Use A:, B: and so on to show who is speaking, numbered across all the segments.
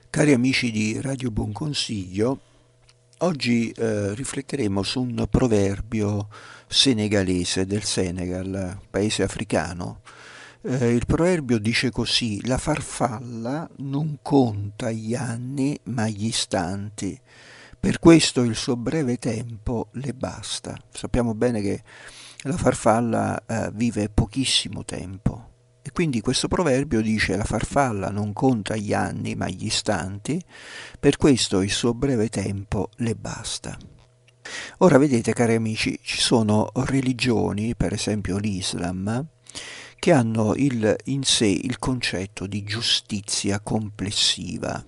A: Cari amici di Radio Buon Consiglio, oggi rifletteremo su un proverbio senegalese del Senegal, paese africano. Il proverbio dice così: la farfalla non conta gli anni ma gli istanti, per questo il suo breve tempo le basta. Sappiamo bene che la farfalla vive pochissimo tempo. E quindi questo proverbio dice: la farfalla non conta gli anni ma gli istanti, per questo il suo breve tempo le basta. Ora vedete, cari amici, ci sono religioni, per esempio l'Islam, che hanno in sé il concetto di giustizia complessiva.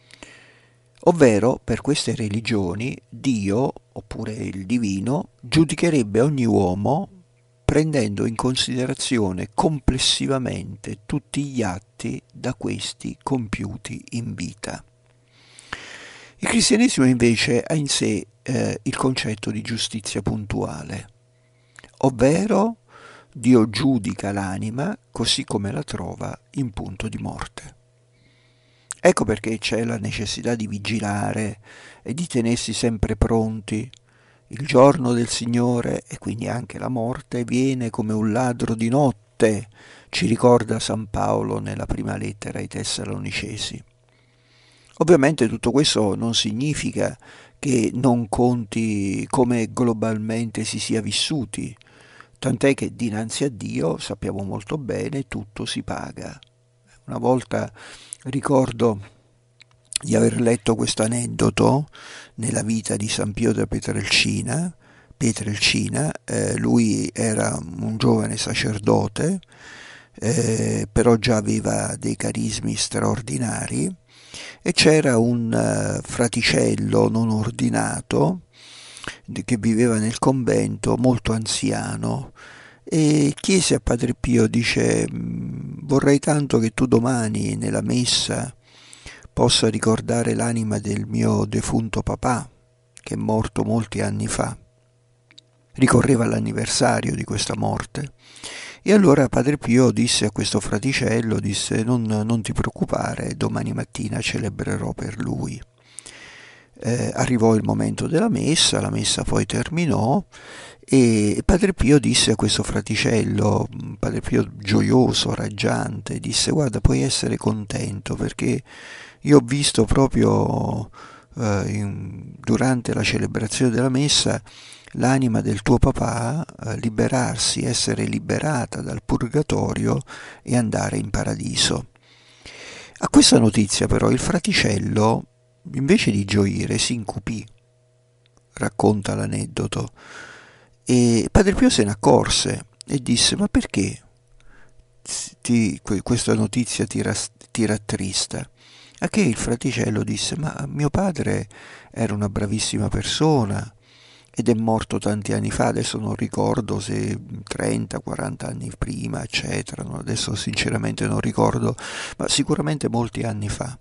A: Ovvero, per queste religioni, Dio, oppure il divino, giudicherebbe ogni uomo prendendo in considerazione complessivamente tutti gli atti da questi compiuti in vita. Il cristianesimo invece ha in sé il concetto di giustizia puntuale, ovvero Dio giudica l'anima così come la trova in punto di morte. Ecco perché c'è la necessità di vigilare e di tenersi sempre pronti. Il giorno del Signore, e quindi anche la morte, viene come un ladro di notte, ci ricorda San Paolo nella prima lettera ai Tessalonicesi. Ovviamente tutto questo non significa che non conti come globalmente si sia vissuti, tant'è che dinanzi a Dio, sappiamo molto bene, tutto si paga. Una volta ricordo di aver letto questo aneddoto nella vita di San Pio da Pietrelcina. Lui era un giovane sacerdote, però già aveva dei carismi straordinari, e c'era un fraticello non ordinato che viveva nel convento, molto anziano, e chiese a Padre Pio, dice: vorrei tanto che tu domani nella messa possa ricordare l'anima del mio defunto papà, che è morto molti anni fa. Ricorreva l'anniversario di questa morte. E allora Padre Pio disse a questo fraticello, disse: non ti preoccupare, domani mattina celebrerò per lui. Arrivò il momento della messa, la messa poi terminò e Padre Pio disse a questo fraticello, Padre Pio gioioso, raggiante, disse: guarda, puoi essere contento perché io ho visto proprio durante la celebrazione della messa l'anima del tuo papà liberarsi, essere liberata dal purgatorio e andare in paradiso. A questa notizia però il fraticello, invece di gioire, si incupì, racconta l'aneddoto, e Padre Pio se ne accorse e disse: ma perché questa notizia ti rattrista? A che il fraticello disse: ma mio padre era una bravissima persona ed è morto tanti anni fa, adesso non ricordo se 30-40 anni prima, eccetera, no? Adesso sinceramente non ricordo, ma sicuramente molti anni fa.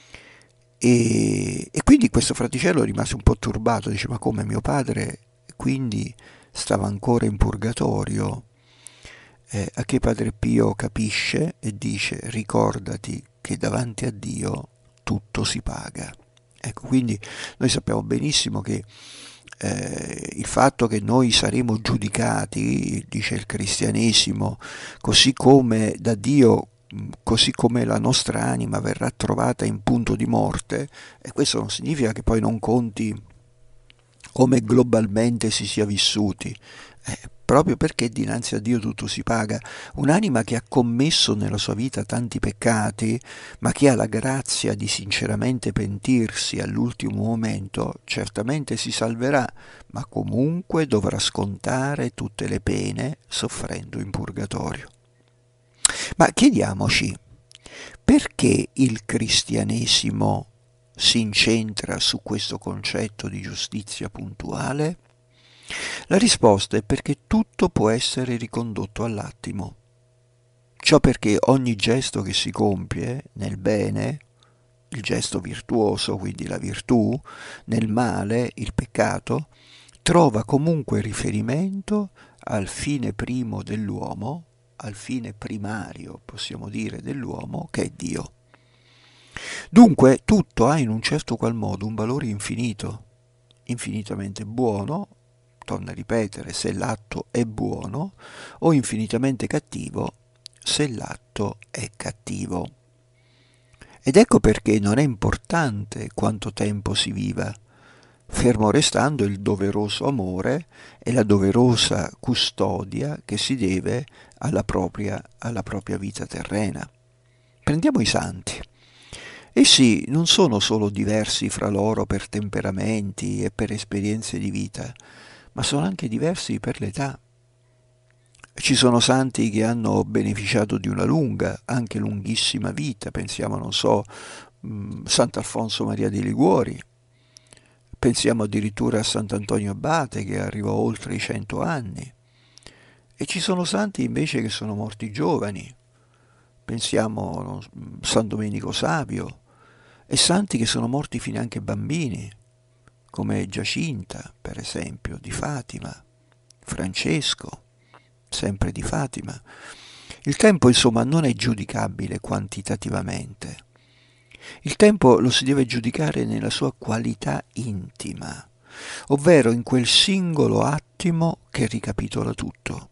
A: E quindi questo fraticello rimase un po' turbato, dice: ma come, mio padre quindi stava ancora in purgatorio? A che Padre Pio capisce e dice: ricordati che davanti a Dio tutto si paga. Ecco, quindi noi sappiamo benissimo che il fatto che noi saremo giudicati, dice il cristianesimo, così come da Dio, così come la nostra anima verrà trovata in punto di morte, e questo non significa che poi non conti come globalmente si sia vissuti, proprio perché dinanzi a Dio tutto si paga. Un'anima che ha commesso nella sua vita tanti peccati, ma che ha la grazia di sinceramente pentirsi all'ultimo momento, certamente si salverà, ma comunque dovrà scontare tutte le pene soffrendo in purgatorio. Ma chiediamoci, perché il cristianesimo si incentra su questo concetto di giustizia puntuale? La risposta è perché tutto può essere ricondotto all'attimo. Ciò perché ogni gesto che si compie nel bene, il gesto virtuoso, quindi la virtù, nel male, il peccato, trova comunque riferimento al fine primo dell'uomo, al fine primario, possiamo dire, dell'uomo, che è Dio. Dunque tutto ha in un certo qual modo un valore infinito, infinitamente buono, torno a ripetere, se l'atto è buono, o infinitamente cattivo, se l'atto è cattivo. Ed ecco perché non è importante quanto tempo si viva, fermo restando il doveroso amore e la doverosa custodia che si deve alla propria vita terrena. Prendiamo i santi. Essi non sono solo diversi fra loro per temperamenti e per esperienze di vita, ma sono anche diversi per l'età. Ci sono santi che hanno beneficiato di una lunga, anche lunghissima vita, pensiamo, non so, Sant'Alfonso Maria di Liguori, pensiamo addirittura a Sant'Antonio Abate che arrivò oltre i 100 anni. E ci sono santi invece che sono morti giovani, pensiamo a San Domenico Savio, e santi che sono morti fino anche bambini, come Giacinta, per esempio, di Fatima, Francesco, sempre di Fatima. Il tempo, insomma, non è giudicabile quantitativamente. Il tempo lo si deve giudicare nella sua qualità intima, ovvero in quel singolo attimo che ricapitola tutto.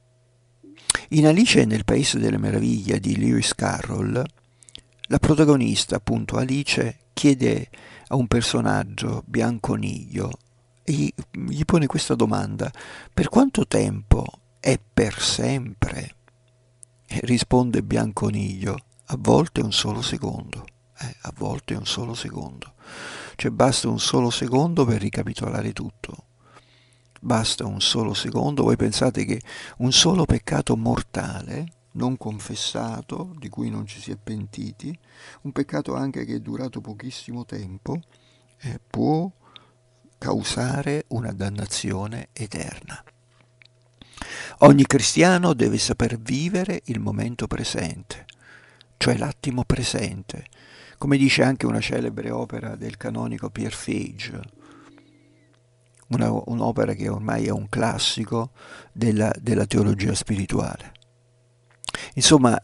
A: In Alice nel Paese delle Meraviglie di Lewis Carroll, la protagonista, appunto Alice, chiede a un personaggio, Bianconiglio, e gli pone questa domanda: per quanto tempo è per sempre? E risponde Bianconiglio: a volte un solo secondo. A volte un solo secondo. Cioè basta un solo secondo per ricapitolare tutto. Basta un solo secondo. Voi pensate che un solo peccato mortale, non confessato, di cui non ci si è pentiti, un peccato anche che è durato pochissimo tempo, può causare una dannazione eterna. Ogni cristiano deve saper vivere il momento presente, cioè l'attimo presente, come dice anche una celebre opera del canonico Pierre Fage, un'opera che ormai è un classico della teologia spirituale. Insomma,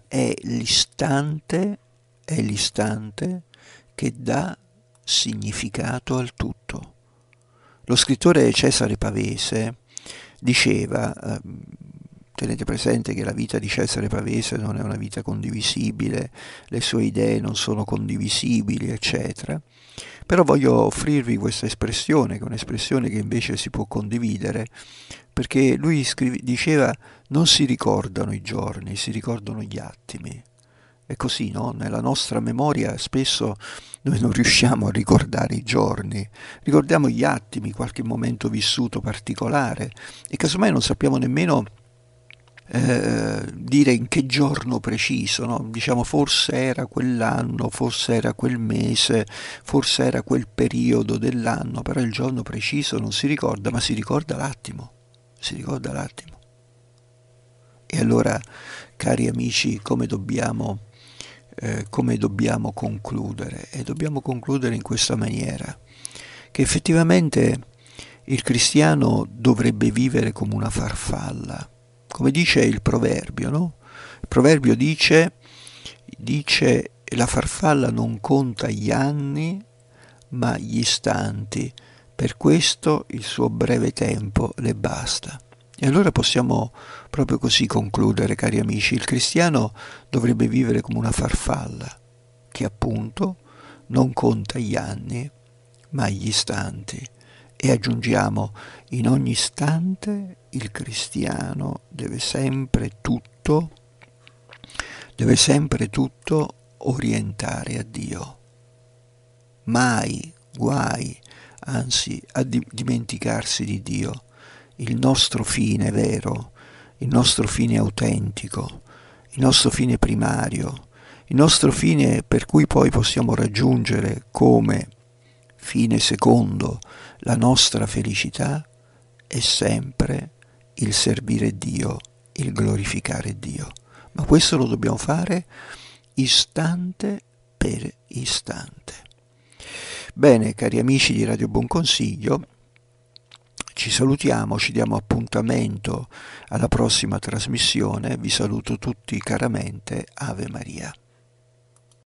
A: è l'istante che dà significato al tutto. Lo scrittore Cesare Pavese diceva, tenete presente che la vita di Cesare Pavese non è una vita condivisibile, le sue idee non sono condivisibili, eccetera, però voglio offrirvi questa espressione, che è un'espressione che invece si può condividere, perché lui diceva: non si ricordano i giorni, si ricordano gli attimi. È così, no? Nella nostra memoria spesso noi non riusciamo a ricordare i giorni, ricordiamo gli attimi, qualche momento vissuto particolare, e casomai non sappiamo nemmeno dire in che giorno preciso, no? Diciamo forse era quell'anno, forse era quel mese, forse era quel periodo dell'anno, però il giorno preciso non si ricorda, ma si ricorda l'attimo, si ricorda l'attimo. E allora, cari amici, come dobbiamo concludere? E dobbiamo concludere in questa maniera, che effettivamente il cristiano dovrebbe vivere come una farfalla, come dice il proverbio, no? Il proverbio dice la farfalla non conta gli anni, ma gli istanti, per questo il suo breve tempo le basta. E allora possiamo proprio così concludere, cari amici, il cristiano dovrebbe vivere come una farfalla, che appunto non conta gli anni, ma gli istanti. E aggiungiamo, in ogni istante il cristiano deve sempre tutto orientare a Dio. Mai, guai, anzi, a dimenticarsi di Dio. Il nostro fine vero, il nostro fine autentico, il nostro fine primario, il nostro fine per cui poi possiamo raggiungere come fine secondo la nostra felicità, è sempre il servire Dio, il glorificare Dio. Ma questo lo dobbiamo fare istante per istante. Bene, cari amici di Radio Buon Consiglio, ci salutiamo, ci diamo appuntamento alla prossima trasmissione. Vi saluto tutti caramente. Ave Maria.